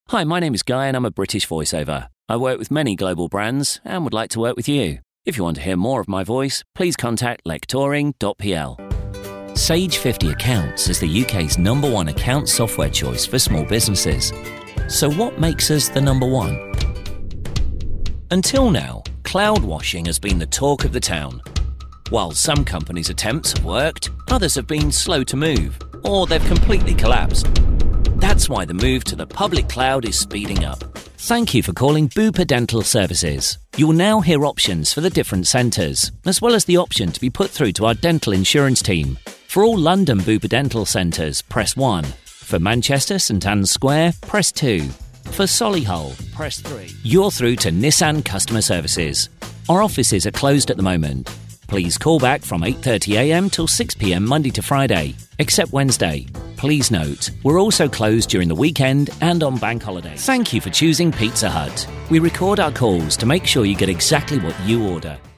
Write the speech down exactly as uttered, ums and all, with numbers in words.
Hi, my name is Guy and I'm a British voiceover. I work with many global brands and would like to work with you. If you want to hear more of my voice, please contact lectoring dot p l. Sage fifty Accounts is the U K's number one account software choice for small businesses. So what makes us the number one? Until now, cloud washing has been the talk of the town. While some companies' attempts have worked, others have been slow to move, or they've completely collapsed. That's why the move to the public cloud is speeding up. Thank you for calling Bupa Dental Services. You'll now hear options for the different centres, as well as the option to be put through to our dental insurance team. For all London Bupa Dental centres, press one. For Manchester St Anne's Square, press two. For Solihull, press three. You're through to Nissan Customer Services. Our offices are closed at the moment. Please call back from eight thirty a m till six p m Monday to Friday, except Wednesday. Please note, we're also closed during the weekend and on bank holidays. Thank you for choosing Pizza Hut. We record our calls to make sure you get exactly what you order.